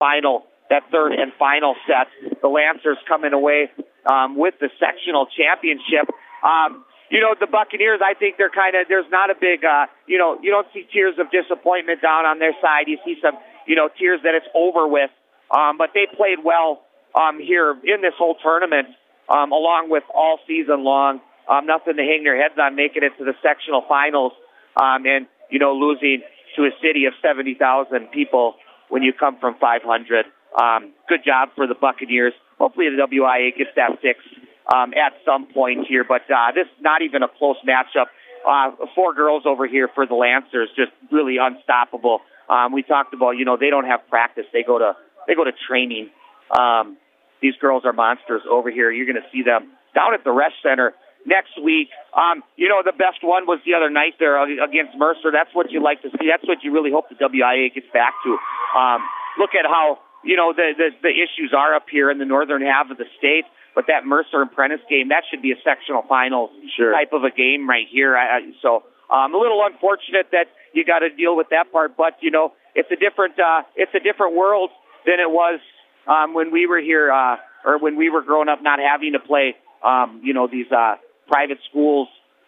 that third and final set. The Lancers coming away with the sectional championship. The Buccaneers, I think there's not a big, you don't see tears of disappointment down on their side. You see some, tears that it's over with. But they played well here in this whole tournament, along with all season long. Nothing to hang their heads on, making it to the sectional finals, and losing to a city of 70,000 people when you come from 500. Good job for the Buccaneers. Hopefully the WIA gets that fixed at some point here, but this is not even a close matchup. 4 girls over here for the Lancers, just really unstoppable. We talked about, they don't have practice. They go to training. These girls are monsters over here. You're going to see them down at the Resch Center next week. The best one was the other night there against Mercer. That's what you like to see. That's what you really hope the WIA gets back to. Look at how, the issues are up here in the northern half of the state, but that Mercer and Prentice game, that should be a sectional finals type of a game right here. So a little unfortunate that you got to deal with that part, but, it's a different world than it was when we were here, or when we were growing up not having to play, these private schools.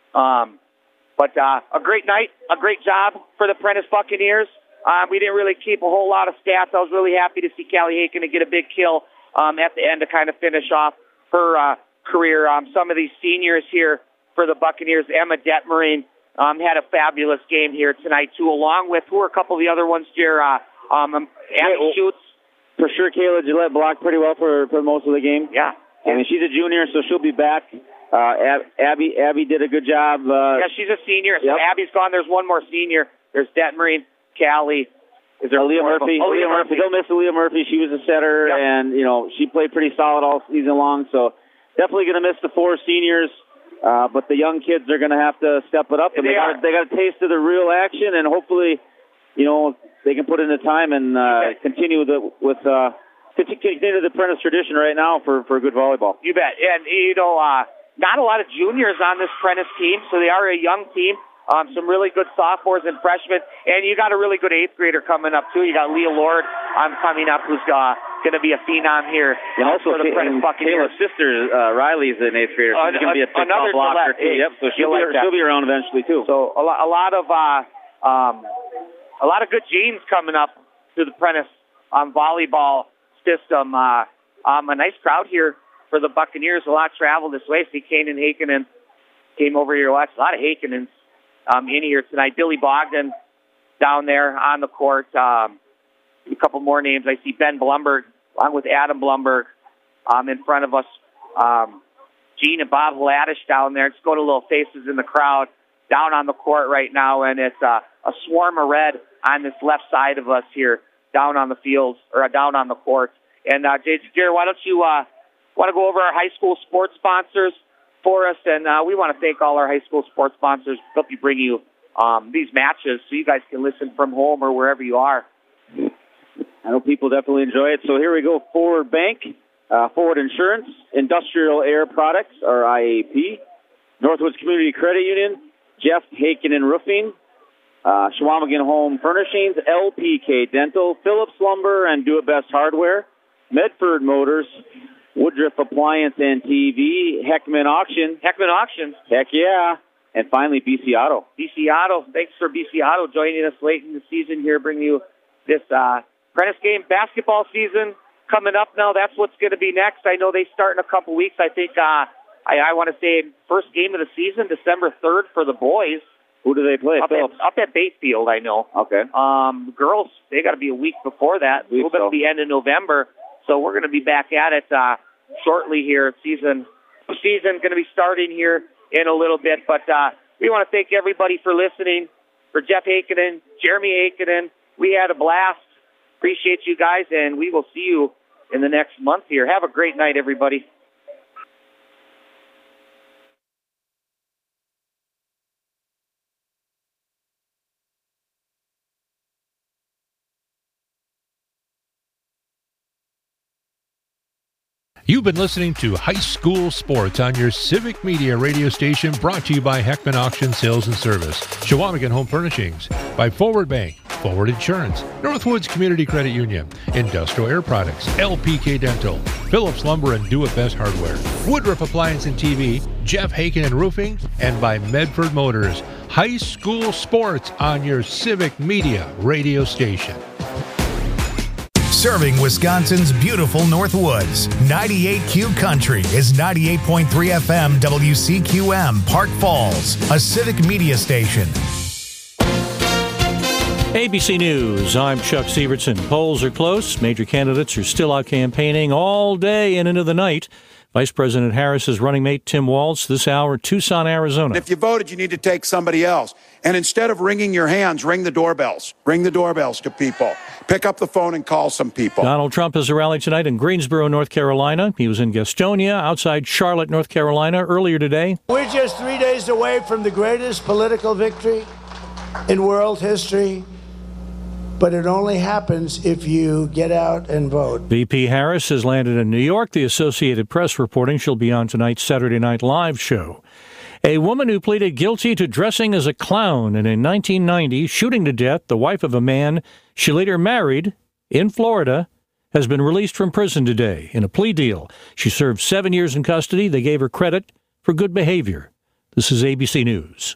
But a great night, a great job for the Prentice Buccaneers. We didn't really keep a whole lot of stats. I was really happy to see Callie Haken to get a big kill at the end to kind of finish off her career. Some of these seniors here for the Buccaneers, Emma Detmering, had a fabulous game here tonight, too, along with who are a couple of the other ones here. Abby Schutz. For sure, Kayla Gillette blocked pretty well for most of the game. Yeah. I mean, she's a junior, so she'll be back. Abby did a good job. Yeah, she's a senior. So Abby's gone. There's one more senior. There's Detmering, Callie. Is there Aaliyah Murphy? Aaliyah Murphy. Don't miss Aaliyah Murphy. She was a setter, and, she played pretty solid all season long. So definitely going to miss the 4 seniors. But the young kids are going to have to step it up. And they got a taste of the real action, and hopefully, they can put in the time and continue the Prentice tradition right now for good volleyball. You bet. And, not a lot of juniors on this Prentice team, so they are a young team. Some really good sophomores and freshmen. And you got a really good 8th grader coming up, too. You got Leah Lord coming up, who's going to be a phenom here. And also, for the Prentice Buccaneers. Taylor's sister, Riley's an 8th grader. She's going to be a top blocker, too. Yep, so she'll be around eventually, too. So a lot of good genes coming up to the Prentice volleyball system. A nice crowd here for the Buccaneers. A lot of travel this way. See Kanan Hakenen came over here to watch. A lot of Hakenens in here tonight. Billy Bogdan down there on the court. A couple more names. I see Ben Blumberg along with Adam Blumberg in front of us. Gene and Bob Hladish down there. Just going to little faces in the crowd down on the court right now, and it's a swarm of red on this left side of us here down on the field, or down on the court. And Jared, why don't you want to go over our high school sports sponsors for us? And we want to thank all our high school sports sponsors. Hope you bring you these matches so you guys can listen from home or wherever you are. I know people definitely enjoy it. So here we go. Forward Bank, Forward Insurance, Industrial Air Products, or IAP, Northwoods Community Credit Union, Jeff Hakenen Roofing, Shawamigan Home Furnishings, LPK Dental, Phillips Lumber, and Do It Best Hardware, Medford Motors, Woodruff Appliance and TV, Heckman Auction. Heckman Auctions. Heck yeah. And finally, BC Auto. BC Auto. Thanks for BC Auto joining us late in the season here, bringing you this Prentice game basketball season coming up now. That's what's going to be next. I know they start in a couple weeks. I think I want to say first game of the season, December 3rd for the boys. Who do they play? Up at Bayfield, I know. Okay. Girls, they got to be a week before that. A little bit at the end of November. So we're going to be back at it shortly here. Season going to be starting here in a little bit. But we want to thank everybody for listening. For Jeff Hakenen, Jeremy Hakenen, we had a blast. Appreciate you guys, and we will see you in the next month here. Have a great night, everybody. You've been listening to High School Sports on your Civic Media radio station, brought to you by Heckman Auction Sales and Service, Chequamegon Home Furnishings, by Forward Bank, Forward Insurance, Northwoods Community Credit Union, Industrial Air Products, LPK Dental, Phillips Lumber and Do It Best Hardware, Woodruff Appliance and TV, Jeff Haken and Roofing, and by Medford Motors. High School Sports on your Civic Media radio station. Serving Wisconsin's beautiful Northwoods. 98Q Country is 98.3 FM WCQM, Park Falls, a Civic Media station. ABC News, I'm Chuck Severson. Polls are close. Major candidates are still out campaigning all day and into the night. Vice President Harris's running mate, Tim Walz, this hour, Tucson, Arizona. If you voted, you need to take somebody else. And instead of wringing your hands, ring the doorbells. Ring the doorbells to people. Pick up the phone and call some people. Donald Trump has a rally tonight in Greensboro, North Carolina. He was in Gastonia, outside Charlotte, North Carolina, earlier today. We're just 3 days away from the greatest political victory in world history. But it only happens if you get out and vote. VP Harris has landed in New York. The Associated Press reporting she'll be on tonight's Saturday Night Live show. A woman who pleaded guilty to dressing as a clown and in 1990 shooting to death the wife of a man she later married in Florida has been released from prison today in a plea deal. She served 7 years in custody. They gave her credit for good behavior. This is ABC News.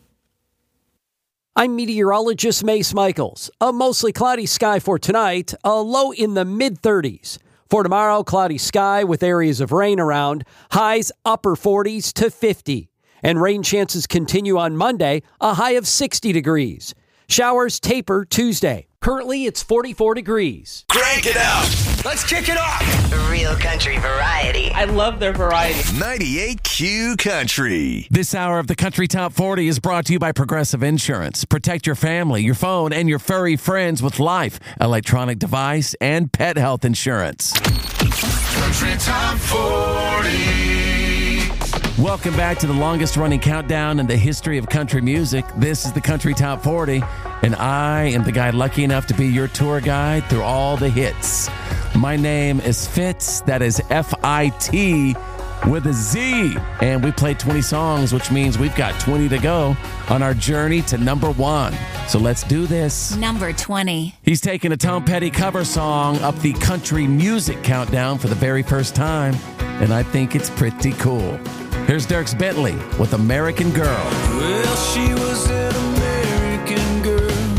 I'm meteorologist Mace Michaels. A mostly cloudy sky for tonight, a low in the mid-30s. For tomorrow, cloudy sky with areas of rain around, highs upper 40s to 50. And rain chances continue on Monday, a high of 60 degrees. Showers taper Tuesday. Currently, it's 44 degrees. Crank it up. Let's kick it off. Real country variety. I love their variety. 98Q Country. This hour of the Country Top 40 is brought to you by Progressive Insurance. Protect your family, your phone, and your furry friends with life, electronic device, and pet health insurance. Country Top 40. Welcome back to the longest running countdown in the history of country music. This is the Country Top 40, and I am the guy lucky enough to be your tour guide through all the hits. My name is Fitz, that is F-I-T with a Z, and we played 20 songs, which means we've got 20 to go on our journey to number one. So let's do this. Number 20. He's taking a Tom Petty cover song up the country music countdown for the very first time, and I think it's pretty cool. Here's Dierks Bentley with American Girl. Well, she was an American girl,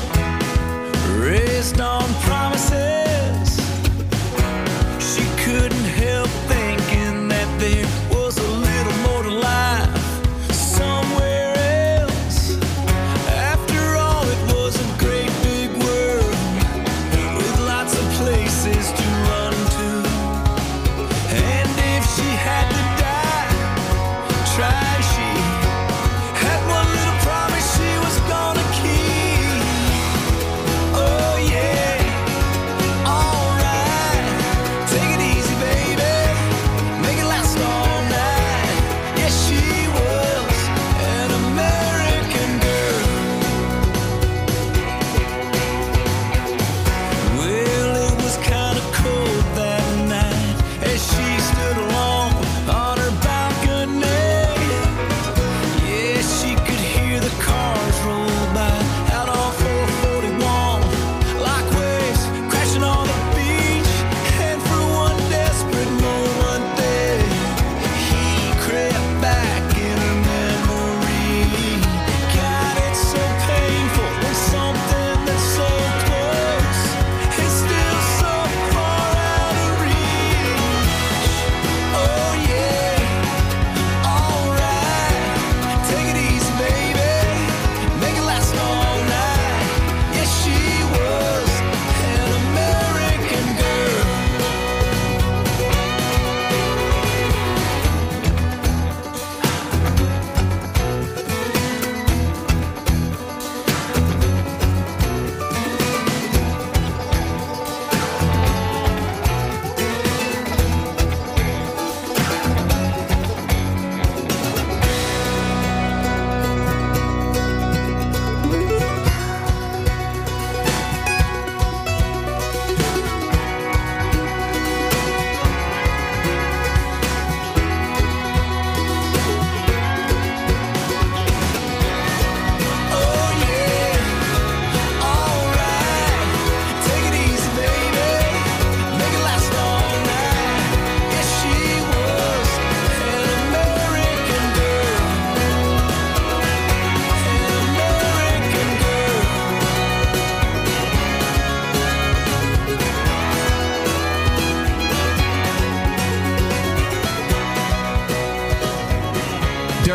raised on promises. She couldn't help thinking that there was a little more to life somewhere else. After all, it was a great big world with lots of places to run to. And if she had to die, she had one little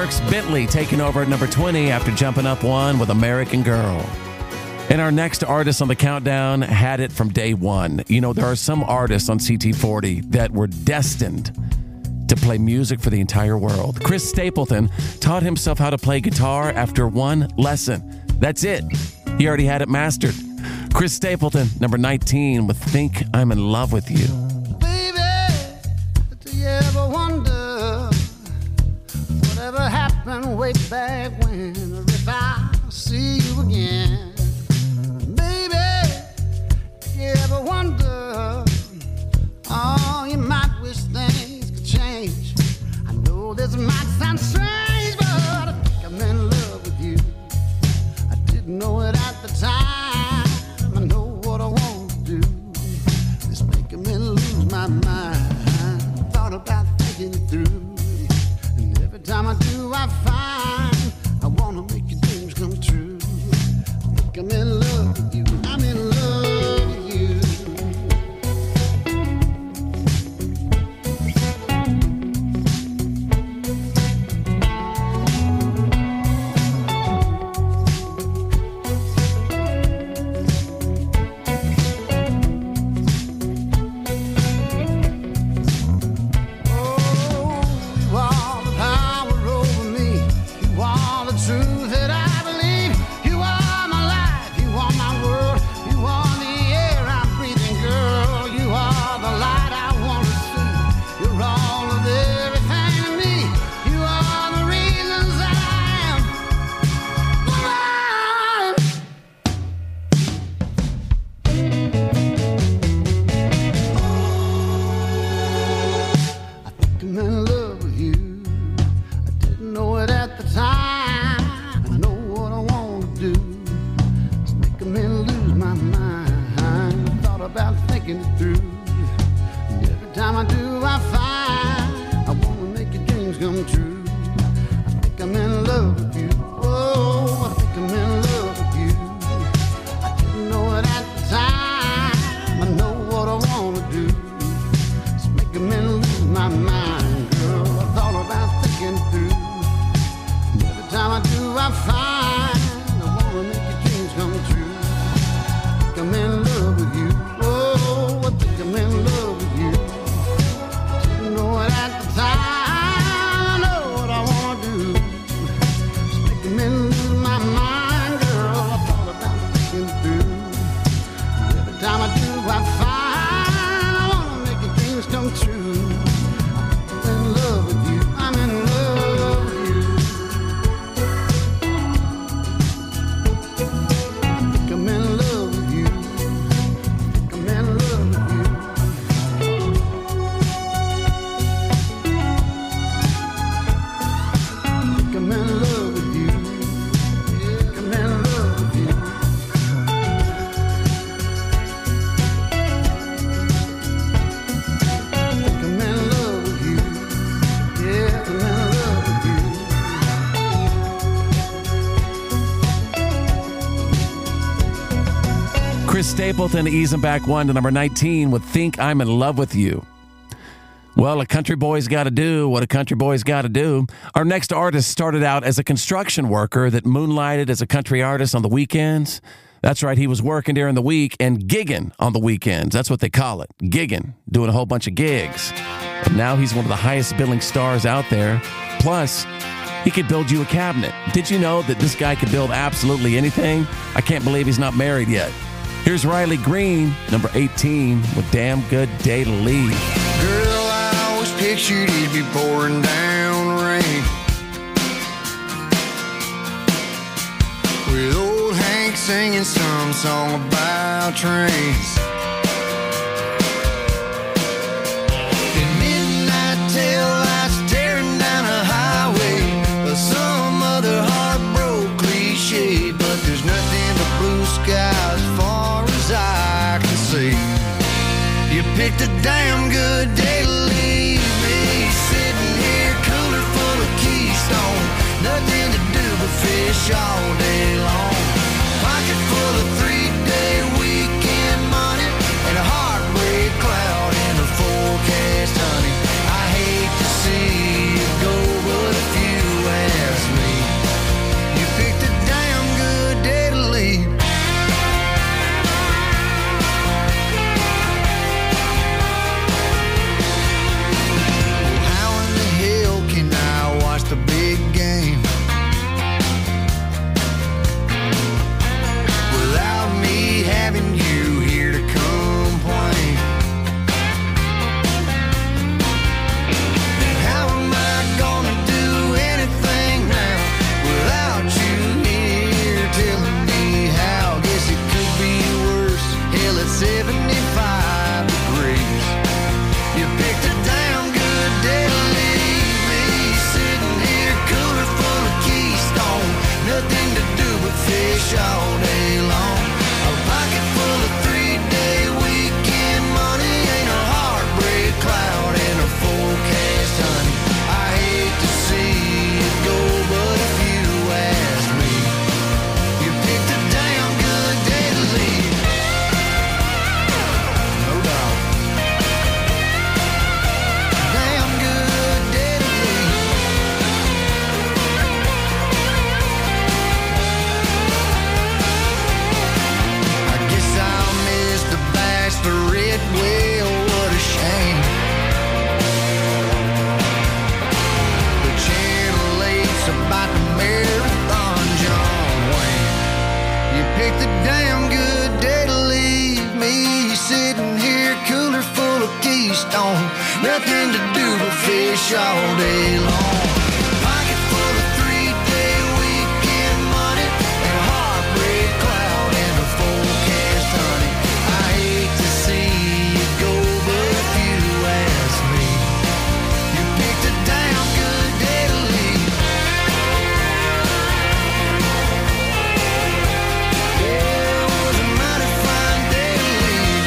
Dierks Bentley taking over at number 20 after jumping up one with American Girl. And our next artist on the countdown had it from day one. You know, there are some artists on CT40 that were destined to play music for the entire world. Chris Stapleton taught himself how to play guitar after one lesson. That's it. He already had it mastered. Chris Stapleton, number 19, with Think I'm in Love with You. Do you ever wonder whatever happened way back when, or if I see you again? Baby, do you ever wonder, oh, you might wish things could change. I know this might sound strange, but I think I'm in love with you. I didn't know it at the time. I know what I want to do. It's making me lose my mind. Thought about thinking it through, and every time I do, I find I wanna make your dreams come true. I think I'm in love with you. I'm in love with you. Chris Stapleton easing back one to number 19 with Think I'm in Love with You. Well, a country boy's got to do what a country boy's got to do. Our next artist started out as a construction worker that moonlighted as a country artist on the weekends. That's right, he was working during the week and gigging on the weekends. That's what they call it, gigging, doing a whole bunch of gigs. And now he's one of the highest billing stars out there. Plus, he could build you a cabinet. Did you know that this guy could build absolutely anything? I can't believe he's not married yet. Here's Riley Green, number 18, with Damn Good Day to Leave. Girl, I always pictured it'd be pouring down rain, with old Hank singing some song about trains. And midnight tail lights tearing down a highway, or some other heartbroken cliche. But there's nothing but blue skies as far as I can see. You picked a damn good day to leave me, sitting here, cooler full of Keystone, nothing to do but fish all day long. Pocket full of 3-day weekend money, and a heartbreak cloud in the forecast, honey. I hate to see you go, but if you and stone. Nothing to do but fish all day long. Pocket full of 3-day weekend money and a heartbreak cloud in the forecast, honey. I hate to see you go, but if you ask me, you picked a damn good day to leave. Yeah, it was a mighty fine day to leave.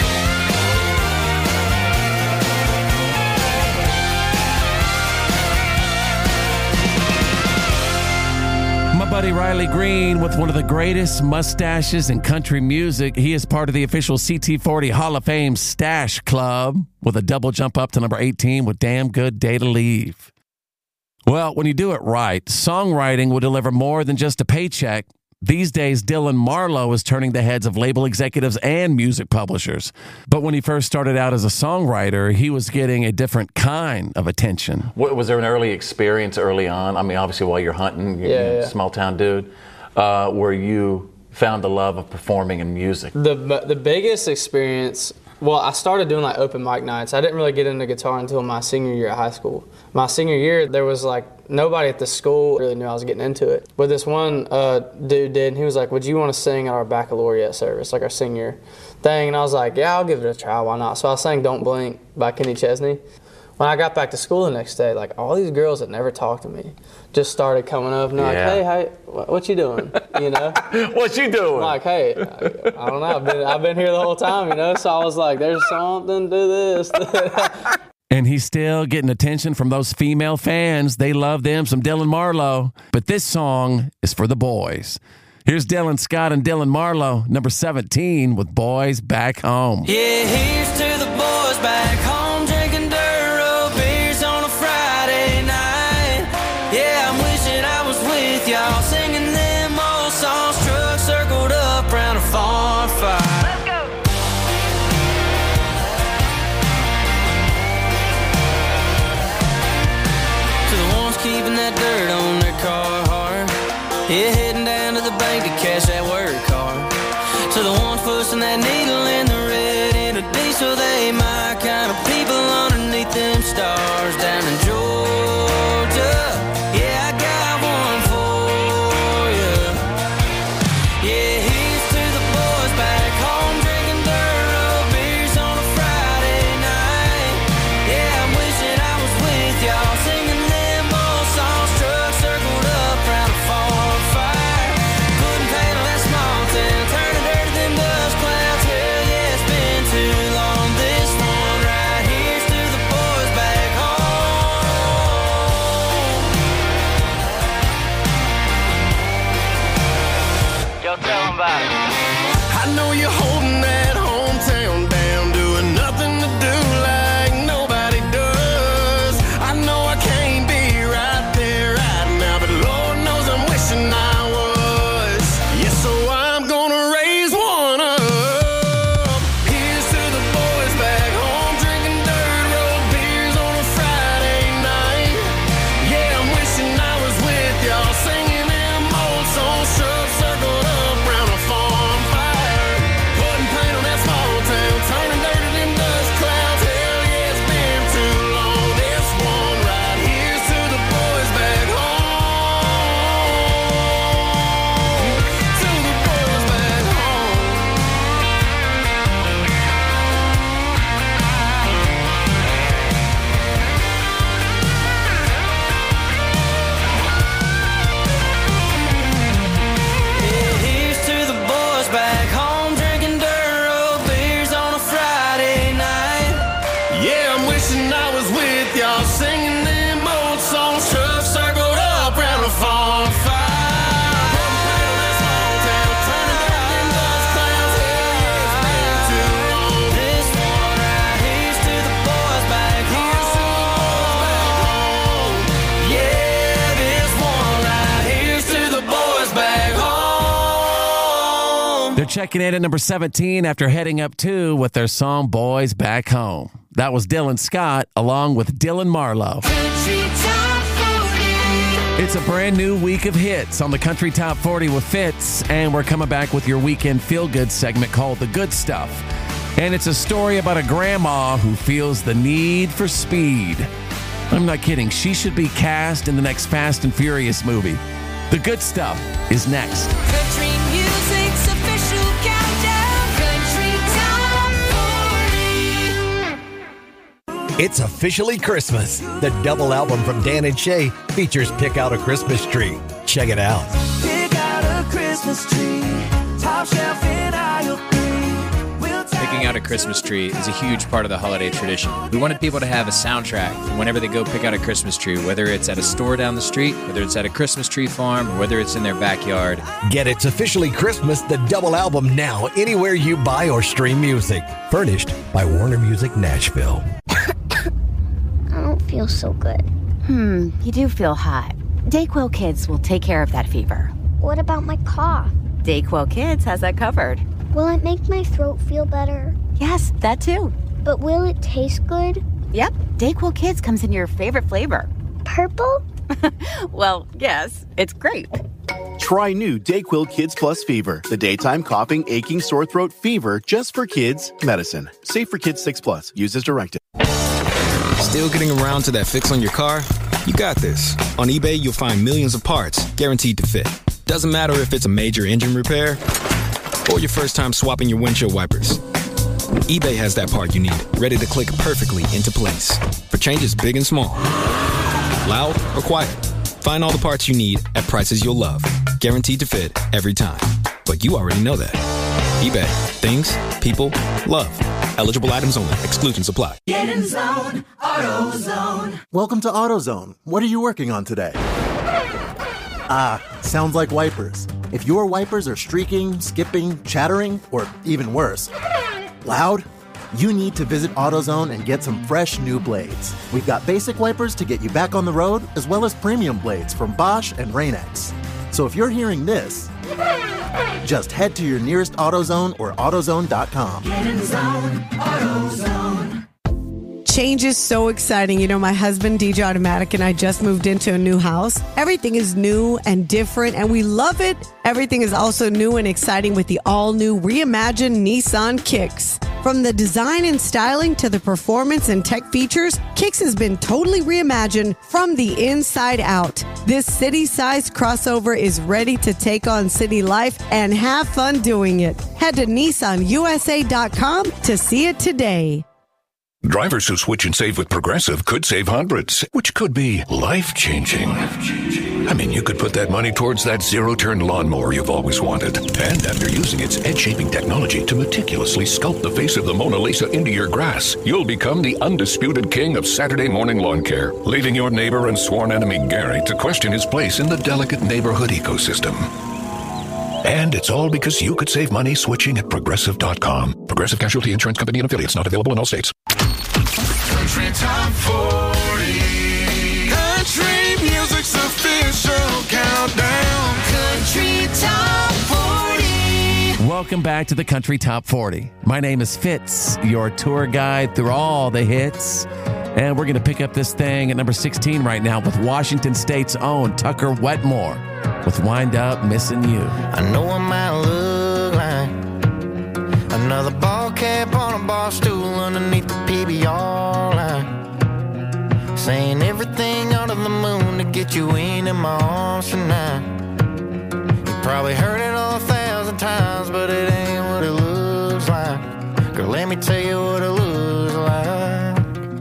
My buddy Riley Green with one of the greatest mustaches in country music. He is part of the official CT40 Hall of Fame Stash Club with a double jump up to number 18 with Damn Good Day to Leave. Well, when you do it right, songwriting will deliver more than just a paycheck. These days, Dylan Marlowe is turning the heads of label executives and music publishers. But when he first started out as a songwriter, he was getting a different kind of attention. Was there an early experience early on? I mean, obviously, while you're hunting, you're a small town dude, where you found the love of performing in music. The biggest experience, well, I started doing like open mic nights. I didn't really get into guitar until my senior year at high school. My senior year, there was like nobody at the school really knew I was getting into it. But this one dude did, and he was like, would you want to sing at our baccalaureate service, like our senior thing? And I was like, yeah, I'll give it a try, why not? So I sang Don't Blink by Kenny Chesney. When I got back to school the next day, like all these girls that never talked to me just started coming up and they're like, hey, what you doing? You know? What you doing? I'm like, hey, I don't know. I've been here the whole time, you know? So I was like, there's something to this. And he's still getting attention from those female fans. They love them, some Dylan Marlowe. But this song is for the boys. Here's Dylan Scott and Dylan Marlowe, number 17, with Boys Back Home. Yeah, here's to the boys back home, drinking dirt road beers on a Friday night. Yeah, I'm wishing I was with y'all, singing them old songs, trucks circled up around a farm fire. Let's go! To the ones keeping that dirt on their car hard, yeah, heading down to the bank to cash that work card. To the ones pushing that needle in the red in a diesel, they my kind of people underneath them stars down in Georgia. Yeah, I got one for you. Yeah, here's to the boys back home, drinking dirt road beers on a Friday night. Yeah, I'm wishing I was with y'all, singing them old songs, trucks circled up around a farm fire. Putting paint on that small town, turning dirt to them dust clouds. Hell yeah, it's been too long. This one right here's to the boys back home. Yo, tell them about it. I know you're holding that hometown down, doing nothing to do like nobody does. I know I can't be right there right now, but Lord knows I'm wishing I was. Yeah, so I'm gonna raise one up. Here's to the boys back home, drinking dirt road beers on a Friday night. Yeah, I'm wishing I was with y'all, singing them old songs, trucks circled up round a farm fire. Putting paint on that small town, turning dirt to them dust clouds. Hell yeah, it's been too long. This one right here's to the boys back home. To the boys back home. Yeah, here's to the boys back home, drinking dirt road beers on a Friday night. Yeah, I'm wishing I was with y'all, singing them old songs, trucks circled up round a farm fire. Putting paint on that small town, turning dirt to them dust clouds. Hell yeah, it's been too long. This one right here's to the boys back home. Yeah, this one right here's to the boys back home. They're checking in at number 17 after heading up 2 with their song Boys Back Home. That was Dylan Scott along with Dylan Marlowe. It's a brand new week of hits on the Country Top 40 with Fitz, and we're coming back with your weekend feel-good segment called The Good Stuff. And it's a story about a grandma who feels the need for speed. I'm not kidding. She should be cast in the next Fast and Furious movie. The Good Stuff is next. Country music's official countdown. Country Top 40. It's officially Christmas. The double album from Dan and Shay features Pick Out a Christmas Tree. Check it out. Pick out a Christmas tree, top shelf in aisle 3. Picking out a Christmas tree is a huge part of the holiday tradition. We wanted people to have a soundtrack whenever they go pick out a Christmas tree, whether it's at a store down the street, whether it's at a Christmas tree farm, or whether it's in their backyard. Get It's Officially Christmas, the double album now anywhere you buy or stream music. Furnished by Warner Music Nashville. I don't feel so good. You do feel hot. Dayquil Kids will take care of that fever. What about my cough? Dayquil Kids has that covered. Will it make my throat feel better? Yes, that too. But will it taste good? Yep, Dayquil Kids comes in your favorite flavor. Purple? Well, yes, it's grape. Try new Dayquil Kids Plus Fever, the daytime coughing, aching, sore throat fever just for kids medicine. Safe for kids 6+. Use as directed. Still getting around to that fix on your car? You got this. On eBay, you'll find millions of parts guaranteed to fit. Doesn't matter if it's a major engine repair or your first time swapping your windshield wipers. eBay has that part you need, ready to click perfectly into place for changes big and small. Loud or quiet, find all the parts you need at prices you'll love. Guaranteed to fit every time. But you already know that. eBay. Things, people, love. Eligible items only. Exclusions apply. Get in zone, AutoZone. Welcome to AutoZone. What are you working on today? Sounds like wipers. If your wipers are streaking, skipping, chattering, or even worse, loud, you need to visit AutoZone and get some fresh new blades. We've got basic wipers to get you back on the road, as well as premium blades from Bosch and Rain-X. So if you're hearing this, just head to your nearest AutoZone or AutoZone.com. Get in zone, AutoZone. Change is so exciting. You know, my husband, DJ Automatic, and I just moved into a new house. Everything is new and different, and we love it. Everything is also new and exciting with the all-new reimagined Nissan Kicks. From the design and styling to the performance and tech features, Kicks has been totally reimagined from the inside out. This city-sized crossover is ready to take on city life and have fun doing it. Head to NissanUSA.com to see it today. Drivers who switch and save with Progressive could save hundreds, which could be life-changing. I mean, you could put that money towards that zero-turn lawnmower you've always wanted. And after using its edge-shaping technology to meticulously sculpt the face of the Mona Lisa into your grass, you'll become the undisputed king of Saturday morning lawn care, leaving your neighbor and sworn enemy Gary to question his place in the delicate neighborhood ecosystem. And it's all because you could save money switching at Progressive.com. Progressive Casualty Insurance Company and affiliates, not available in all states. Country Top 40. Country music's official countdown. Country Top 40. Welcome back to the Country Top 40. My name is Fitz, your tour guide through all the hits. And we're going to pick up this thing at number 16 right now with Washington State's own Tucker Wetmore with Wind Up Missing You. I know I might look like another ball cap on a bar stool underneath the PBR line, saying everything under the moon to get you into my arms tonight. You probably heard it 1,000 times, but it ain't what it looks like. Girl, let me tell you what it looks like.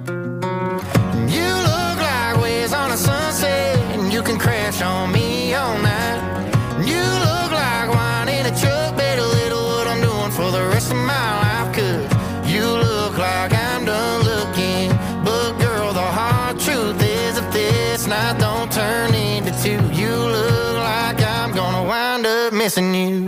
You look like waves on a sunset, and you can crash on me all night. You look like wine in a truck, better little what I'm doing for the rest of my life. Cause you look like I'm done looking, but girl, the hard truth is if this night don't turn into two, you look like I'm gonna wind up missing you.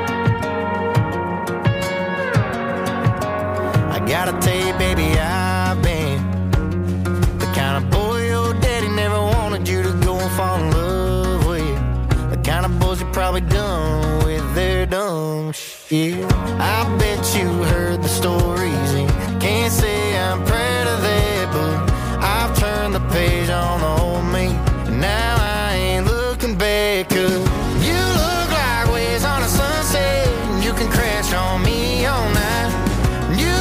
I gotta tell you, baby, I've been the kind of boy your daddy never wanted you to go and fall in love with. The kind of boys you probably done with their dumb shit. I bet you heard the stories and can't say I'm proud of that, but I've turned the page on the old me, and now I ain't looking back. Cause you look like waves on a sunset, and you can crash on me all night. You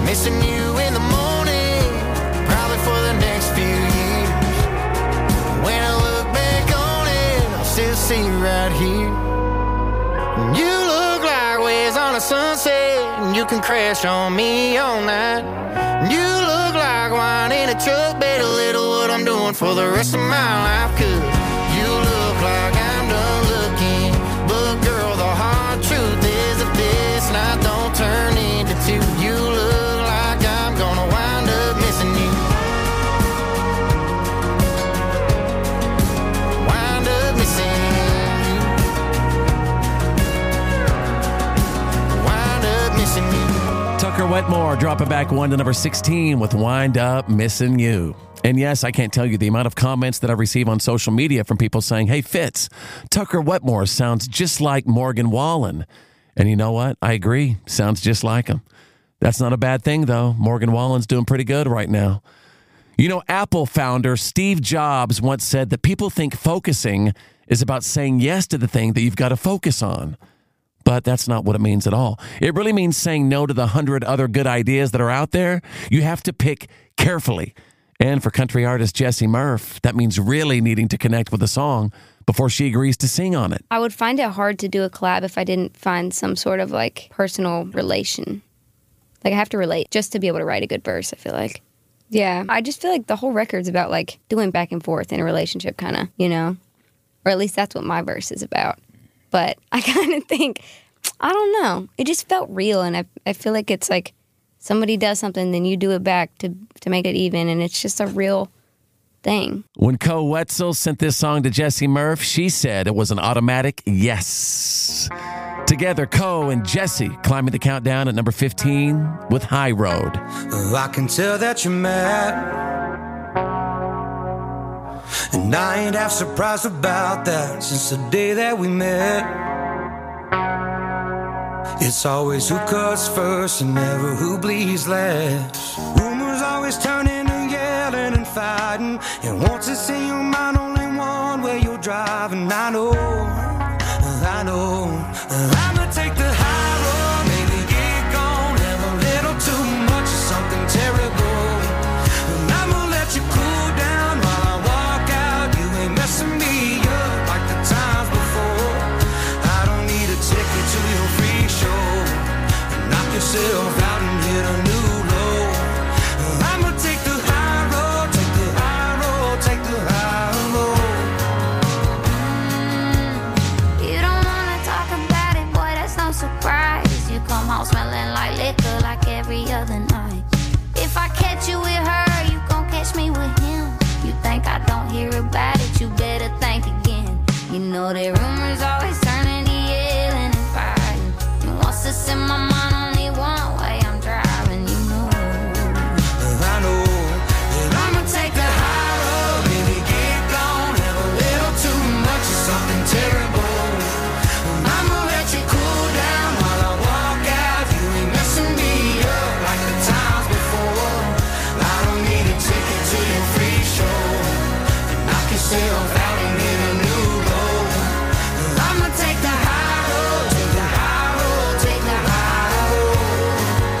missing you in the morning, probably for the next few years. When I look back on it, I'll still see you right here. You look like waves on a sunset, and you can crash on me all night. You look like wine in a truck, bet a little what I'm doing for the rest of my life. 'Cause you look like I'm done looking, but girl, the hard truth is if this night don't turn into two, you look like I'm gonna wind up missing you. Wind up missing you. Wind up missing you. Tucker Wetmore dropping back one to number 16 with Wind Up Missing You. And yes, I can't tell you the amount of comments that I receive on social media from people saying, hey, Fitz, Tucker Wetmore sounds just like Morgan Wallen. And you know what? I agree. Sounds just like him. That's not a bad thing, though. Morgan Wallen's doing pretty good right now. You know, Apple founder Steve Jobs once said that people think focusing is about saying yes to the thing that you've got to focus on. But that's not what it means at all. It really means saying no to the 100 other good ideas that are out there. You have to pick carefully. And for country artist Jessie Murph, that means really needing to connect with a song before she agrees to sing on it. I would find it hard to do a collab if I didn't find some sort of like personal relation. Like I have to relate just to be able to write a good verse, I feel like. Yeah, I just feel like the whole record's about like doing back and forth in a relationship kind of, you know? Or at least that's what my verse is about. But I kind of think, I don't know. It just felt real, and I feel like it's like somebody does something, then you do it back to make it even, and it's just a real thing. When Co Wetzel sent this song to Jessie Murph, she said it was an automatic yes. Together, Co and Jessie climbing the countdown at number 15 with High Road. I can tell that you're mad, and I ain't half surprised about that since the day that we met. It's always who cuts first and never who bleeds last. Rumors always turn into yelling and fighting, and once it's in your mind, only one way you're driving. I know I'ma take the high road, maybe get gone, have a little too much of something terrible, and I'ma let you cool down while I walk out. You ain't messing me up like the times before. I don't need a ticket to your free show. Knock yourself out and hit a new low. I'ma take the high road, take the high road, take the high road. You don't wanna talk about it, boy, that's no surprise. You come home smelling like liquor like every other night. If I catch you with her, you gon' catch me with him. You think I don't hear about it, you better think again. You know that rumors always turn into yelling and fighting. And once it's in my mind, only one way I'm driving, you know. I know that I'ma take the high road, baby, get gone, have a little too much of something terrible. I'ma let you cool down while I walk out. You ain't messing me up like the times before. I don't need a ticket to your free show. Knock yourself out and hit a new low. I'ma take the high road, take the high road, take the high road.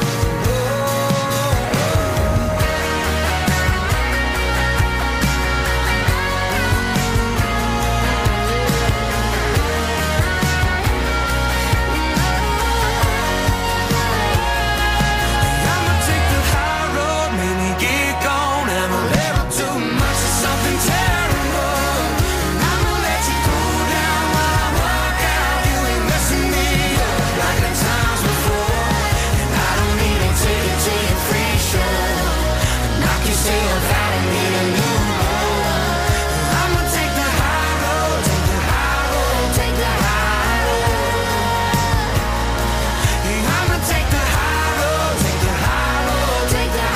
I'ma take the high road, maybe get gone, have a little too much of something terrible. I'ma let you cool down while I walk out. You ain't messing me up like the times before. And I don't need a ticket to your free show. Knock yourself out and hit a new low. I'ma take the high road, take the high road, take the high road. I'ma take the high road, take the high road, take the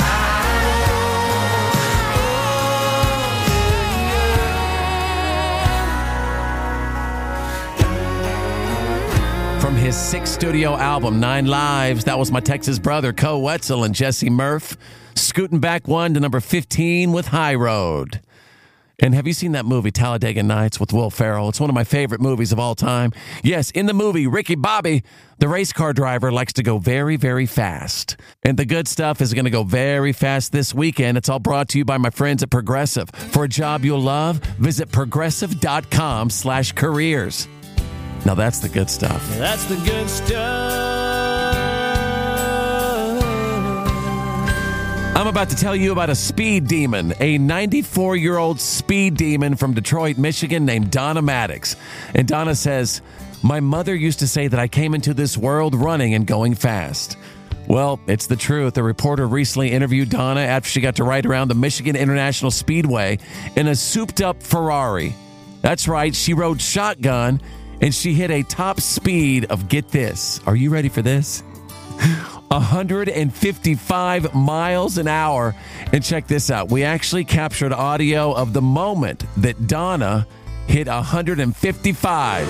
From his sixth studio album, 9 Lives, that was my Texas brother, Co Wetzel and Jessie Murph, scooting back one to number 15 with High Road. And have you seen that movie, Talladega Nights, with Will Ferrell? It's one of my favorite movies of all time. Yes, in the movie, Ricky Bobby, the race car driver, likes to go very, very fast. And the good stuff is going to go very fast this weekend. It's all brought to you by my friends at Progressive. For a job you'll love, visit progressive.com/careers. Now that's the good stuff. That's the good stuff. I'm about to tell you about a speed demon, a 94-year-old speed demon from Detroit, Michigan named Donna Maddox. And Donna says, "My mother used to say that I came into this world running and going fast." Well, it's the truth. A reporter recently interviewed Donna after she got to ride around the Michigan International Speedway in a souped-up Ferrari. That's right, she rode shotgun, and she hit a top speed of, get this, are you ready for this? 155 miles an hour. And check this out. We actually captured audio of the moment that Donna hit 155.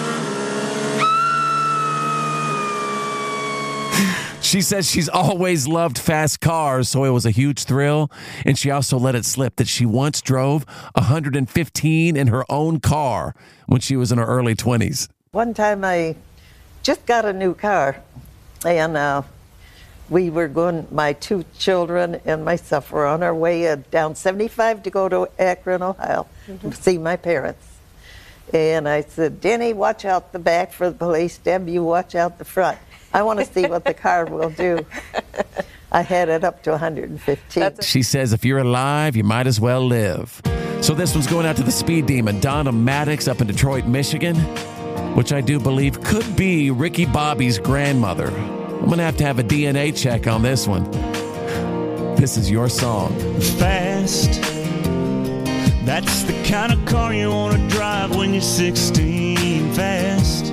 She says she's always loved fast cars, so it was a huge thrill. And she also let it slip that she once drove 115 in her own car when she was in her early 20s. One time I just got a new car, and we were going, my two children and myself were on our way down 75 to go to Akron, Ohio, to see my parents. And I said, "Denny, watch out the back for the police. Deb, you watch out the front. I want to see what the car will do." I had it up to 115. She says, if you're alive, you might as well live. So this one's going out to the speed demon, Donna Maddox, up in Detroit, Michigan, which I do believe could be Ricky Bobby's grandmother. I'm going to have a DNA check on this one. This is your song. Fast. That's the kind of car you want to drive when you're 16. Fast.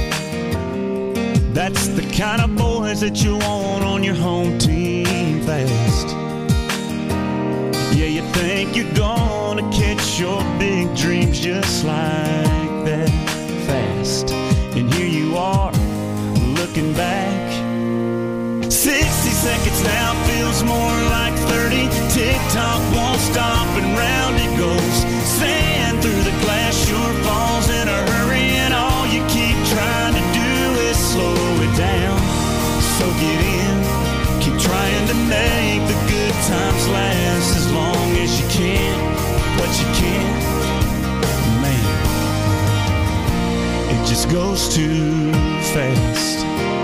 That's the kind of boys that you want on your home team. Fast. Yeah, you think you're gonna catch your big dreams just like that. Fast. And here you are, looking back. 60 seconds now feels more like 30. Tick-tock won't stop and round it goes. Sand through the glass sure falls in a hurry, and all you keep trying to do is slow it down. Soak it in. Keep trying to make the good times last as long as you can. But you can't. Man, it just goes too fast.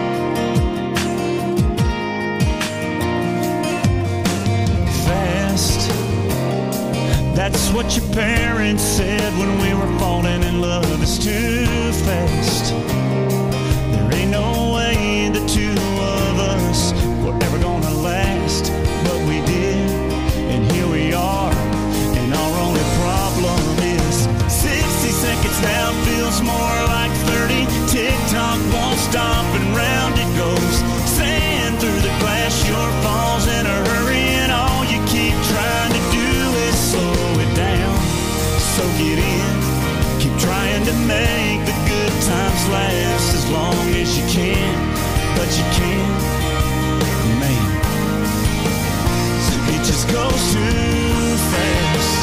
That's what your parents said when we were falling in love. It's too fast. There ain't no way the two of us were ever gonna last. But we did, and here we are. And our only problem is 60 seconds now feels more like 30. Tick-tock won't stop and round it goes. Sand through the glass sure falls in a hurry, and all you keep trying to do is slow it down, soak it in. Keep trying to make the good times last as long as you can, but you can't. Man, it just goes too fast.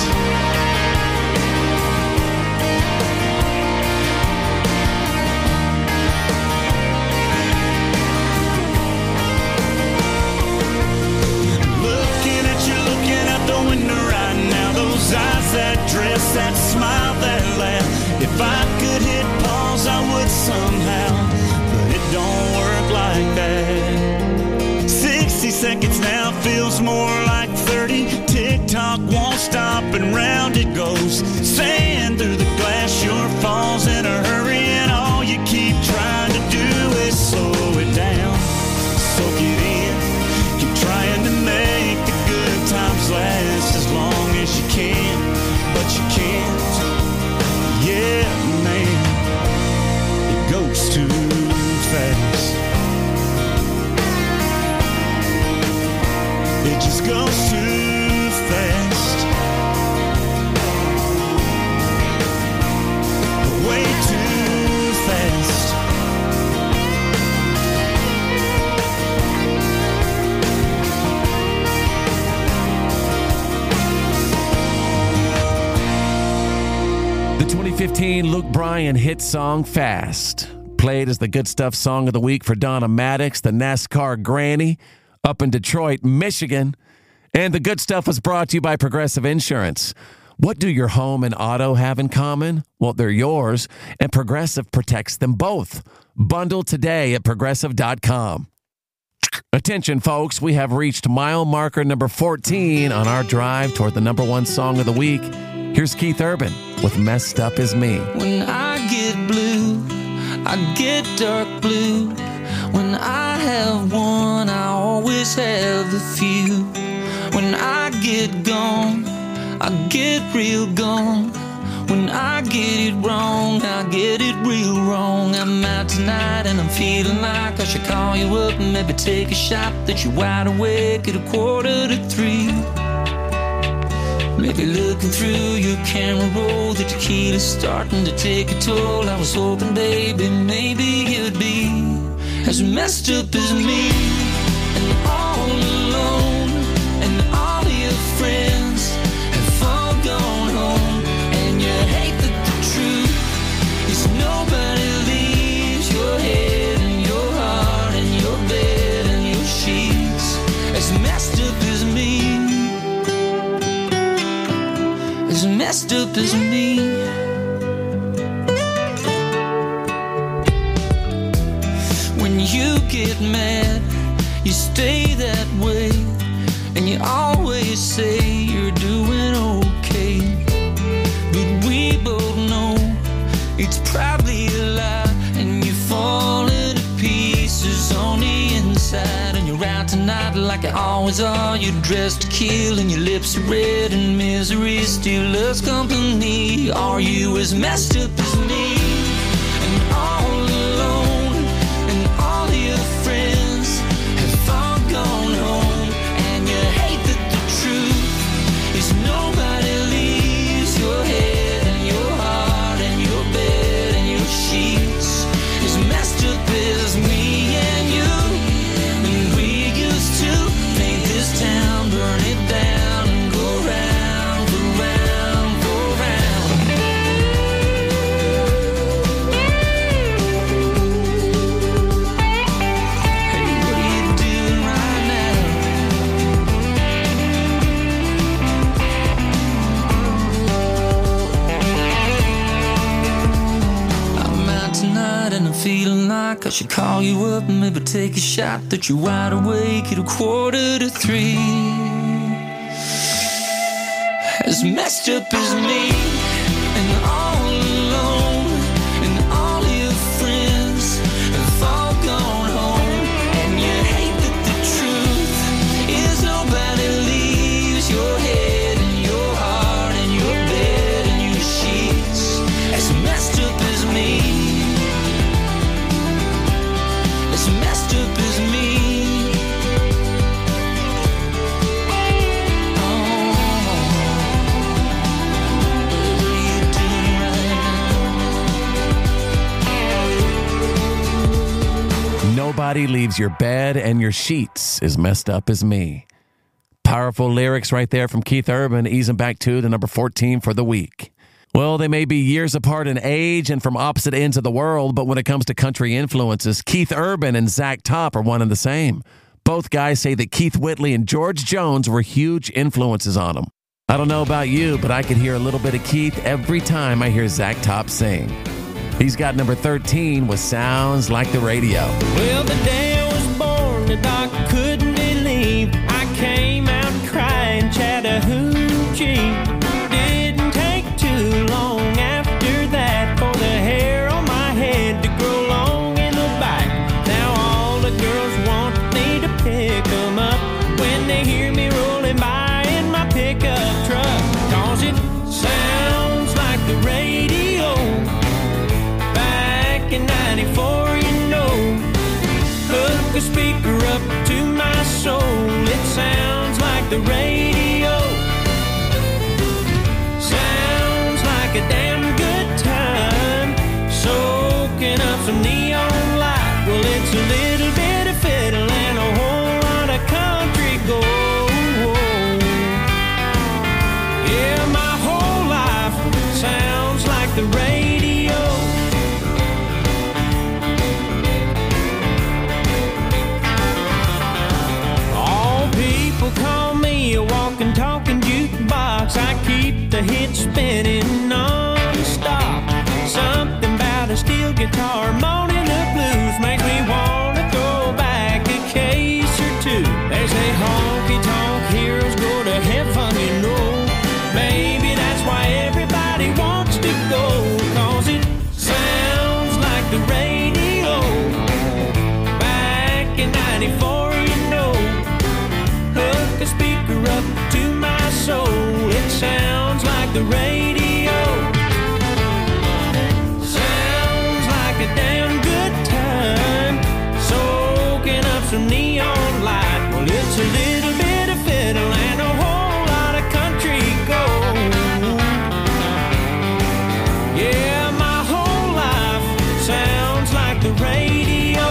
Looking out the window right now, those eyes that dress, that smile, that laugh. If I could hit pause, I would somehow, but it don't work like that. 60 seconds now feels more like 30. Tick-tock won't stop and round it goes. Sand through the glass sure falls in a hurry, and all you keep trying to do is slow it down, soak it in. Keep trying to make the good times last as long as you can, but you can't. Yeah, man, it goes too fast. It just goes too fast. Way too fast. 2015 Luke Bryan hit song Fast. Played as the Good Stuff Song of the Week for Donna Maddox, the NASCAR Granny, up in Detroit, Michigan. And the Good Stuff was brought to you by Progressive Insurance. What do your home and auto have in common? Well, they're yours, and Progressive protects them both. Bundle today at Progressive.com. Attention, folks. We have reached mile marker number 14 on our drive toward the number one song of the week. Here's Keith Urban with Messed Up Is Me. When I get blue, I get dark blue. When I have one, I always have a few. When I get gone, I get real gone. When I get it wrong, I get it real wrong. I'm out tonight and I'm feeling like I should call you up and maybe take a shot that you're wide awake at 2:45. Maybe looking through your camera roll, the tequila's starting to take a toll. I was hoping, baby, maybe you'd be as messed up as me. And all alone, and all your friends have all gone home. And you hate that the truth is nobody leaves your head and your heart and your bed and your sheets as messed up as me. As messed up as me. When you get mad, you stay that way, and you always say you're doing okay. But we both know it's probably a lie, and you're falling to pieces on the inside. And you're out tonight like you always are. You're dressed to kill and your lips are red, and misery still loves company. Are you as messed up as me? And all alone, and all your friends have all gone home. And you hate that the truth is nobody leaves your head and your heart and your bed and your sheets. As messed up as me and you. And we used to make this town burn it down and go round, go round, go round. Hey, what are you doing right now? I'm out tonight and I'm feeling like I should call you up and maybe take a shot that you're wide awake at 2:45. As messed up as me, and all alone, and all your friends have all gone home. And you hate that the truth is nobody leaves your head and your heart and your bed and your sheets. As messed up as me. As messed up as me. Nobody leaves your bed and your sheets as messed up as me. Powerful lyrics right there from Keith Urban, easing back to the number 14 for the week. Well, they may be years apart in age and from opposite ends of the world, but when it comes to country influences, Keith Urban and Zach Top are one and the same. Both guys say that Keith Whitley and George Jones were huge influences on them. I don't know about you, but I can hear a little bit of Keith every time I hear Zach Top sing. He's got number 13 with Sounds Like the Radio. Well, the day I was born, the doc couldn't believe I came out crying Chattahoochee. Didn't take too long after that for the hair on my head to grow long in the back. Now all the girls want me to pick them up when they hear me rolling by in my pickup truck. 'Cause it sounds like the radio back in 94, you know. Hook a speaker up to my soul. It sounds like the radio. Sounds like a damn good time. Soaking up some neon light. Well, it's a little bit of fiddle and a whole lot of country gold. Yeah, my whole life sounds like the radio. the radio. Sounds like a damn good time, soaking up some neon light. Well, it's a little bit of fiddle and a whole lot of country gold. Yeah, my whole life sounds like the radio.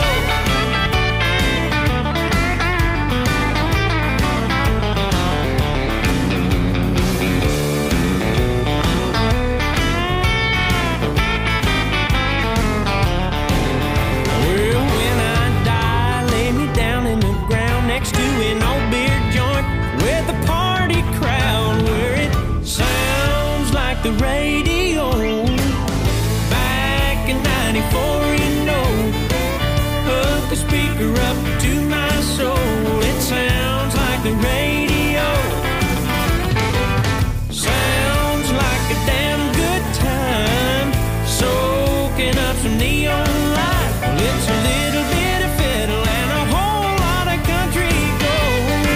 The radio back in 94, you know, hook the speaker up to my soul. It sounds like the radio. Sounds like a damn good time, soaking up some neon light. Well, it's a little bit of fiddle and a whole lot of country gold.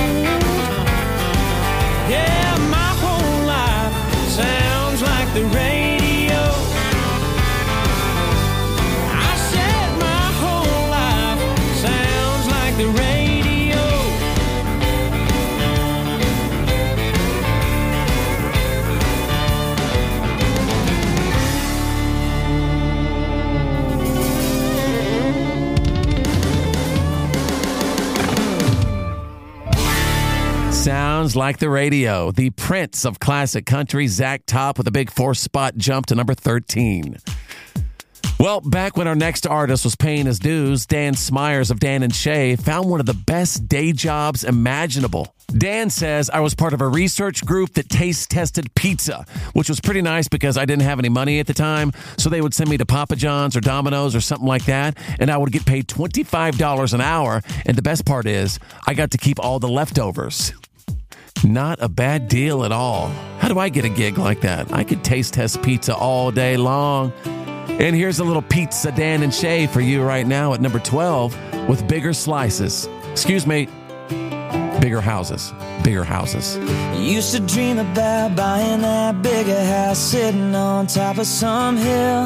Yeah, my whole life sounds like the radio. I said my whole life sounds like the radio. Sounds like the radio. The Prince of classic country, Zach Top, with a big 4-spot jump to number 13. Well, back when our next artist was paying his dues, Dan Smyers of Dan and Shay found one of the best day jobs imaginable. Dan says, I was part of a research group that taste tested pizza, which was pretty nice because I didn't have any money at the time. So they would send me to Papa John's or Domino's or something like that, and I would get paid $25 an hour. And the best part is I got to keep all the leftovers. Not a bad deal at all. How do I get a gig like that? I could taste test pizza all day long. And here's a little pizza Dan and Shay for you right now at number 12 with bigger slices. Excuse me, bigger houses. Bigger houses. Used to dream about buying that bigger house sitting on top of some hill.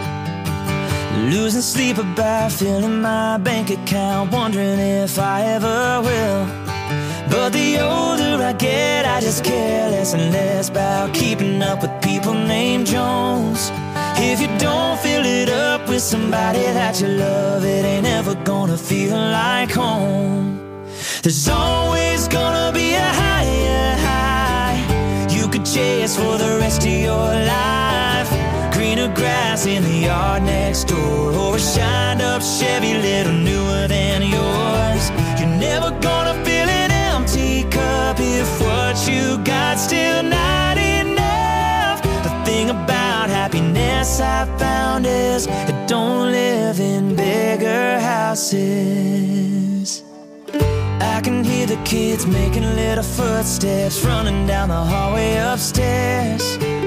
Losing sleep about filling my bank account, wondering if I ever will. But the older I get, I just care less and less about keeping up with people named Jones. If you don't fill it up with somebody that you love, it ain't ever gonna feel like home. There's always gonna be a higher high you could chase for the rest of your life. Greener grass in the yard next door, or a shined up Chevy little newer than yours. You're never gonna feel an empty cup if what you got still not enough. The thing about happiness I found is it don't live in bigger houses. I can hear the kids making little footsteps running down the hallway upstairs.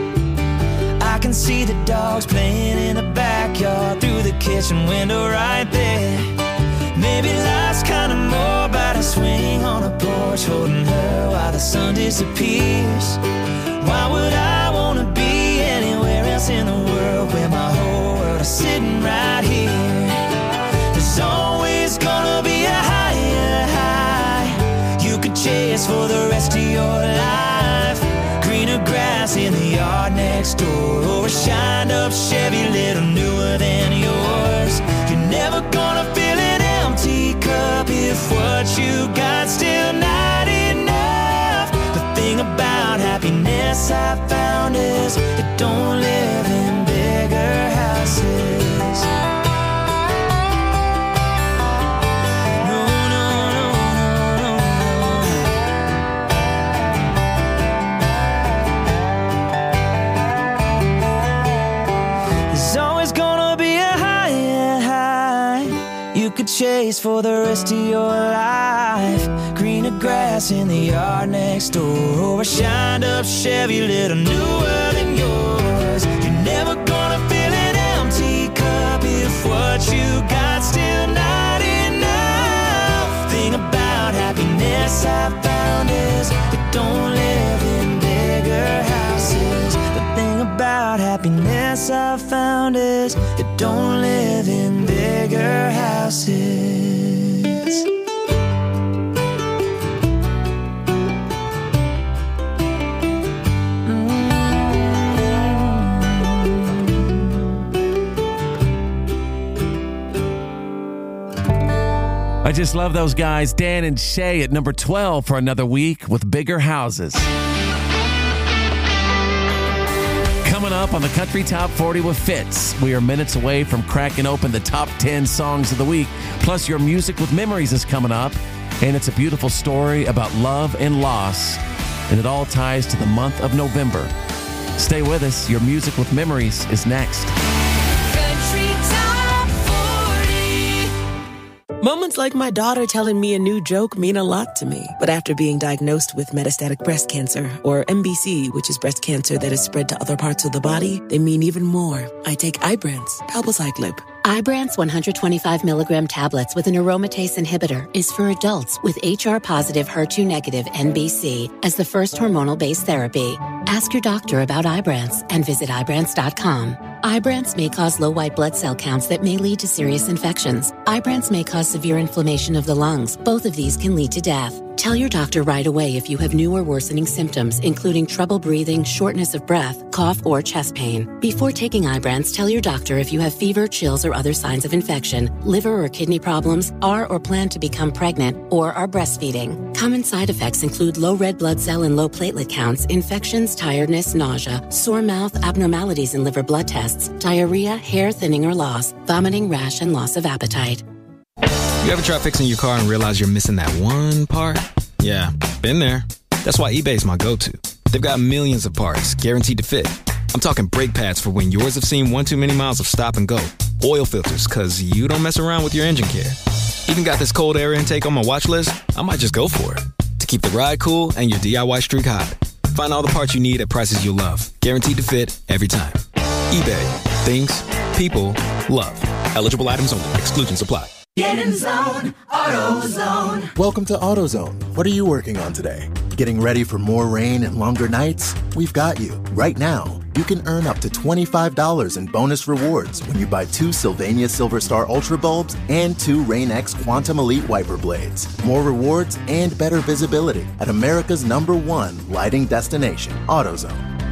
I can see the dogs playing in the backyard through the kitchen window right there. Maybe life's kinda more about a swing on a porch, holding her while the sun disappears. Why would I wanna be anywhere else in the world where my whole world is sitting right here? There's always gonna be a higher high you could chase for the rest of your life. Greener grass in the yard next door, or a shined up Chevy little newer than yours. You're never gonna feel an empty cup if what you got still not enough. The thing about happiness I found is it don't live in bigger houses. Chase for the rest of your life. Greener grass in the yard next door, or a shined up Chevy little newer than yours. You're never gonna feel an empty cup if what you got still not enough. Thing about happiness I found is it don't live in bigger houses. don't live in bigger houses. I just love those guys, Dan and Shay at number 12 for another week with Bigger Houses. Coming up on the Country Top 40 with Fitz, we are minutes away from cracking open the top 10 songs of the week. Plus, your Music with Memories is coming up, and it's a beautiful story about love and loss, and it all ties to the month of November. Stay with us. Your Music with Memories is next. Country Top 40. Moments like my daughter telling me a new joke mean a lot to me. But after being diagnosed with metastatic breast cancer, or MBC, which is breast cancer that is spread to other parts of the body, they mean even more. I take Ibrance, palbociclib. Ibrance 125 milligram tablets with an aromatase inhibitor is for adults with HR-positive, HER2-negative NBC as the first hormonal-based therapy. Ask your doctor about Ibrance and visit Ibrance.com. Ibrance may cause low white blood cell counts that may lead to serious infections. Ibrance may cause severe inflammation of the lungs. Both of these can lead to death. Tell your doctor right away if you have new or worsening symptoms, including trouble breathing, shortness of breath, cough, or chest pain. Before taking Ibrance, tell your doctor if you have fever, chills, or other signs of infection, liver or kidney problems, are or plan to become pregnant, or are breastfeeding. Common side effects include low red blood cell and low platelet counts, infections, tiredness, nausea, sore mouth, abnormalities in liver blood tests, diarrhea, hair thinning or loss, vomiting, rash, and loss of appetite. You ever try fixing your car and realize you're missing that one part? Yeah, been there. That's why eBay's my go-to. They've got millions of parts, guaranteed to fit. I'm talking brake pads for when yours have seen one too many miles of stop and go. Oil filters, because you don't mess around with your engine care. Even got this cold air intake on my watch list. I might just go for it. To keep the ride cool and your DIY streak hot. Find all the parts you need at prices you'll love. Guaranteed to fit every time. eBay. Things people love. Eligible items only. Exclusions apply. Get in zone, AutoZone. Welcome to AutoZone. What are you working on today? Getting ready for more rain and longer nights? We've got you. Right now, you can earn up to $25 in bonus rewards when you buy 2 Sylvania Silver Star Ultra bulbs and 2 Rain-X Quantum Elite wiper blades. More rewards and better visibility at America's #1 lighting destination, AutoZone.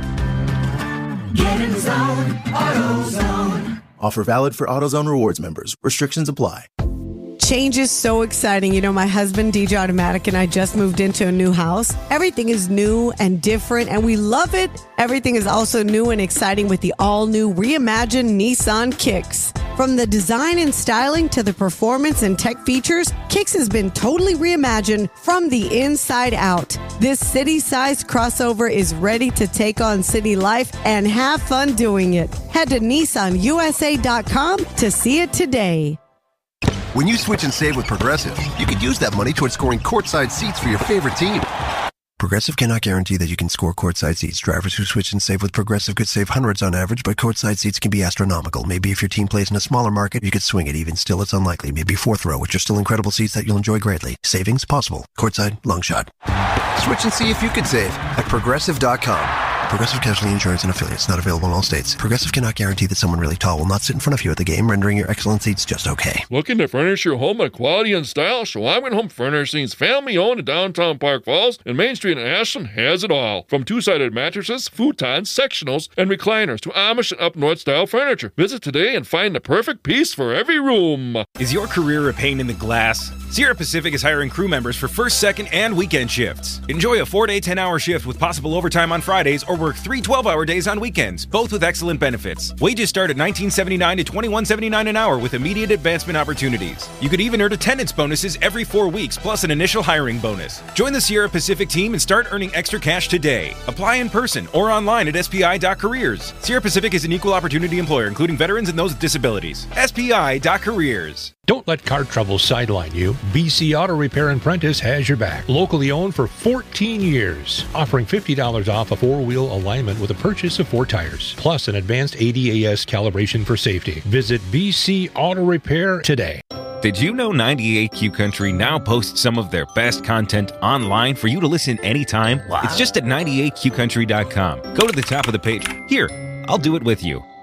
Get in zone, AutoZone. Offer valid for AutoZone Rewards members. Restrictions apply. Change is so exciting. You know, my husband, DJ Automatic, and I just moved into a new house. Everything is new and different, and we love it. Everything is also new and exciting with the all-new reimagined Nissan Kicks. From the design and styling to the performance and tech features, Kicks has been totally reimagined from the inside out. This city-sized crossover is ready to take on city life and have fun doing it. Head to NissanUSA.com to see it today. When you switch and save with Progressive, you could use that money towards scoring courtside seats for your favorite team. Progressive cannot guarantee that you can score courtside seats. Drivers who switch and save with Progressive could save hundreds on average, but courtside seats can be astronomical. Maybe if your team plays in a smaller market, you could swing it. Even still, it's unlikely. Maybe 4th row, which are still incredible seats that you'll enjoy greatly. Savings possible. Courtside, long shot. Switch and see if you could save at Progressive.com. Progressive Casualty Insurance and Affiliates. Not available in all states. Progressive cannot guarantee that someone really tall will not sit in front of you at the game, rendering your excellent seats just okay. Looking to furnish your home with quality and style? Schwabman Home Furnishings, family-owned in downtown Park Falls and Main Street in Ashland, has it all. From two-sided mattresses, futons, sectionals, and recliners to Amish and up-north style furniture. Visit today and find the perfect piece for every room. Is your career a pain in the glass? Sierra Pacific is hiring crew members for first, second, and weekend shifts. Enjoy a 4-day, 10-hour shift with possible overtime on Fridays or work 3 12-hour days on weekends, both with excellent benefits. Wages start at $19.79 to $21.79 an hour with immediate advancement opportunities. You could even earn attendance bonuses every 4 weeks, plus an initial hiring bonus. Join the Sierra Pacific team and start earning extra cash today. Apply in person or online at SPI.careers. Sierra Pacific is an equal opportunity employer, including veterans and those with disabilities. SPI.careers. Don't let car trouble sideline you. BC Auto Repair and Prentice has your back. Locally owned for 14 years. Offering $50 off a 4-wheel alignment with a purchase of 4 tires. Plus an advanced ADAS calibration for safety. Visit BC Auto Repair today. Did you know 98Q Country now posts some of their best content online for you to listen anytime? Wow. It's just at 98QCountry.com. Go to the top of the page. Here, I'll do it with you.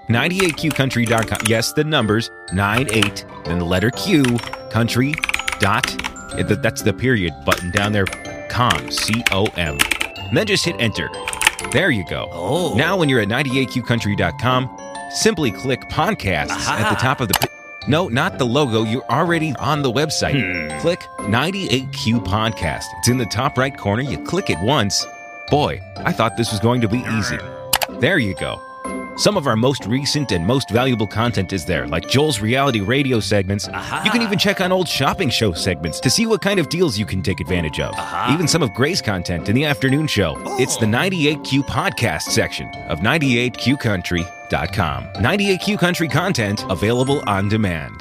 98qcountry.com. Yes, the numbers 98, then the letter Q, country dot. That's the period button down there. Com, C-O-M. And then just hit enter. There you go. Oh. Now when you're at 98qcountry.com, simply click podcast at the top of the... No, not the logo. You're already on the website. Click 98Q Podcast. It's in the top right corner. You click it once. Boy, I thought this was going to be easy. There you go. Some of our most recent and most valuable content is there, like Joel's reality radio segments. You can even check on old shopping show segments to see what kind of deals you can take advantage of. Even some of Gray's content in the afternoon show. It's the 98Q Podcast section of 98qcountry.com. 98Q Country content available on demand.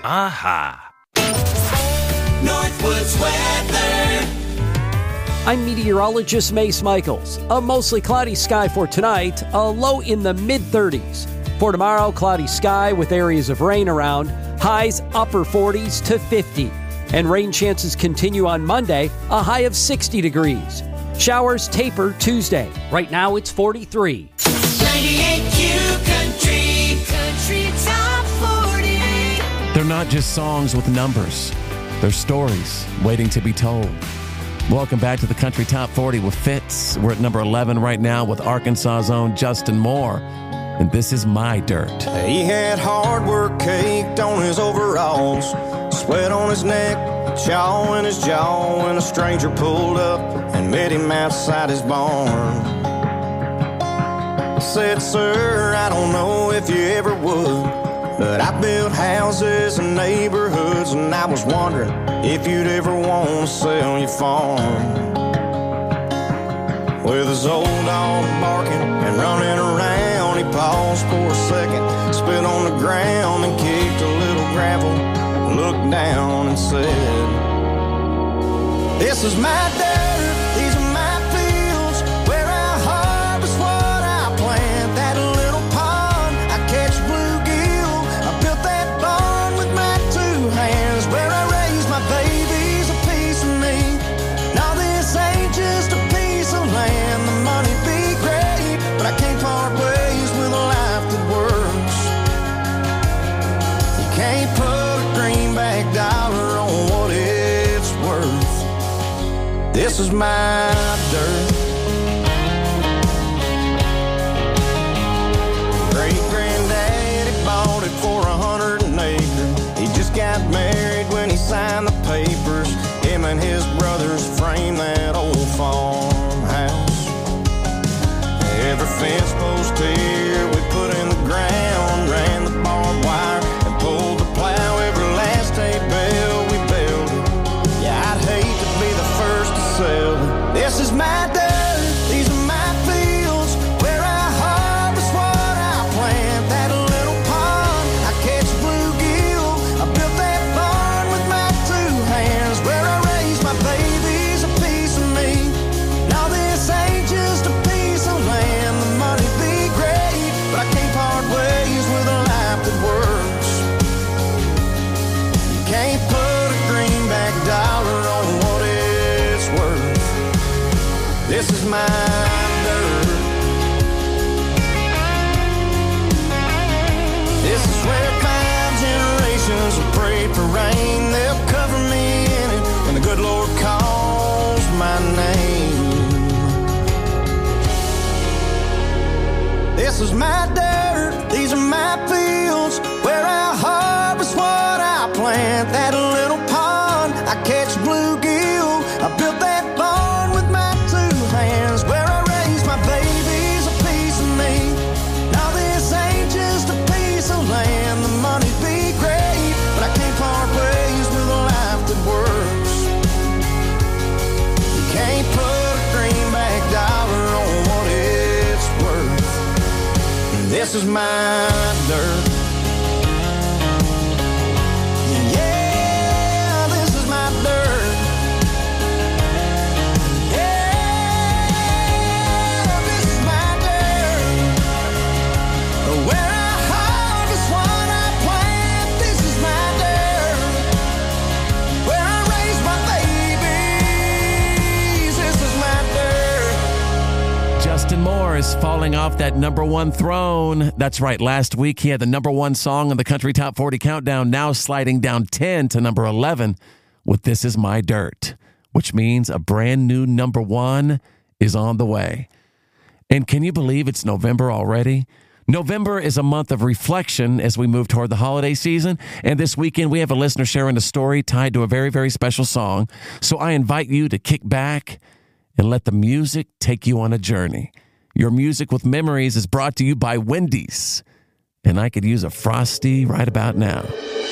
Northwoods weather. I'm meteorologist Mace Michaels. A mostly cloudy sky for tonight, a low in the mid-30s. For tomorrow, cloudy sky with areas of rain around, highs upper 40s to 50. And rain chances continue on Monday, a high of 60 degrees. Showers taper Tuesday. Right now, it's 43. 98Q Country. Country Top 40. They're not just songs with numbers. They're stories waiting to be told. Welcome back to the Country Top 40 with Fitz. We're at number 11 right now with Arkansas's own Justin Moore. And this is My Dirt. He had hard work caked on his overalls, sweat on his neck, chaw in his jaw, when a stranger pulled up and met him outside his barn. Said, sir, I don't know if you ever would, but I built houses and neighborhoods, and I was wondering if you'd ever want to sell your farm. With his old dog barking and running around, he paused for a second, spit on the ground and kicked a little gravel, looked down and said, this is my dirt, these are my fields, where I harvest what I plant. That little pond, I catch bluegill, I built that barn with my two hands, where I raise my babies, a piece of me. Now this ain't just a piece of land, the money be great, but I can't part ways with a life that works. You can't put a greenback dollar on what it's worth. This is my dirt. Great-granddaddy bought it for 100 an acre. He just got married when he signed the papers. Him and his brothers framed that old farmhouse. Every fence post here we put in the ground, ran the barbed wire and pulled the plow. Every last hay bale we built it. Yeah, I'd hate to be the first to sell it. This is my dirt, these are my fields, where I harvest what I plant. That little pond, I catch bluegill, I built that barn with my two hands, where I raise my babies, a piece of me. Now this ain't just a piece of land, the money be great, but I can't part ways with a life that works. You can't put a greenback dollar on what it's worth. This is my dirt. This is where 5 generations have prayed for rain. They'll cover me in it when the good Lord calls my name. This is my dirt, these are my fields, where I harvest what I plant. That little pond, I catch bluegill, I built that barn with my two hands, where I raise my babies, a piece of me. Now this ain't just a piece of land, the money be great, but I can't part ways with a life that works. You can't put a greenback dollar on what it's worth. This is my dirt. Yeah, this is my dirt. Yeah, this is my dirt. Where I harvest what I plant. This is my dirt. Where I raise my babies. This is my dirt. Justin Moore is falling off that number one throne. That's right. Last week, he had the number one song on the Country Top 40 Countdown, now sliding down 10 to number 11 with This Is My Dirt, which means a brand new number one is on the way. And can you believe it's November already? November is a month of reflection as we move toward the holiday season. And this weekend, we have a listener sharing a story tied to a very, very special song. So I invite you to kick back and let the music take you on a journey. Your Music with Memories is brought to you by Wendy's. And I could use a Frosty right about now.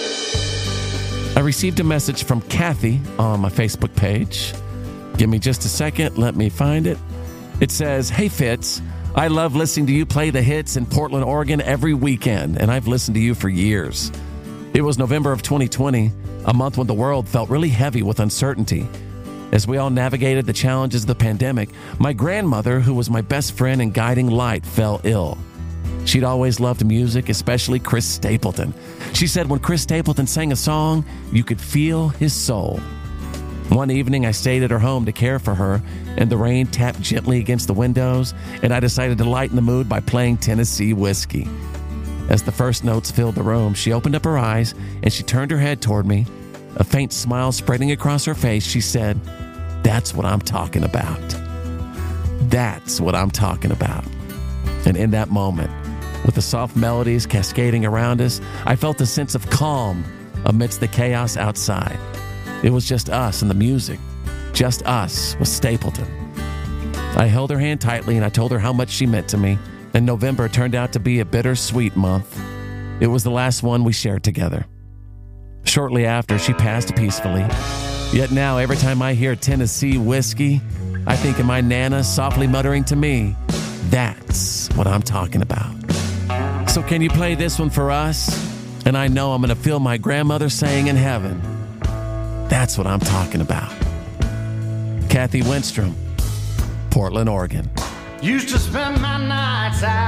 I received a message from Kathy on my Facebook page. Give me just a second. Let me find it. It says, "Hey, Fitz. I love listening to you play the hits in Portland, Oregon every weekend, and I've listened to you for years. It was November of 2020, a month when the world felt really heavy with uncertainty. As we all navigated the challenges of the pandemic, my grandmother, who was my best friend and guiding light, fell ill. She'd always loved music, especially Chris Stapleton. She said when Chris Stapleton sang a song, you could feel his soul. One evening, I stayed at her home to care for her, and the rain tapped gently against the windows, and I decided to lighten the mood by playing Tennessee Whiskey. As the first notes filled the room, she opened up her eyes, and she turned her head toward me. A faint smile spreading across her face, she said, 'That's what I'm talking about. That's what I'm talking about.' And in that moment, with the soft melodies cascading around us, I felt a sense of calm amidst the chaos outside. It was just us and the music, just us with Stapleton. I held her hand tightly and I told her how much she meant to me, and November turned out to be a bittersweet month. It was the last one we shared together. Shortly after, she passed peacefully. Yet now, every time I hear Tennessee Whiskey, I think of my Nana softly muttering to me, 'That's what I'm talking about.' So can you play this one for us? And I know I'm going to feel my grandmother saying in heaven, 'That's what I'm talking about.'" Kathy Winstrom, Portland, Oregon. Used to spend my nights out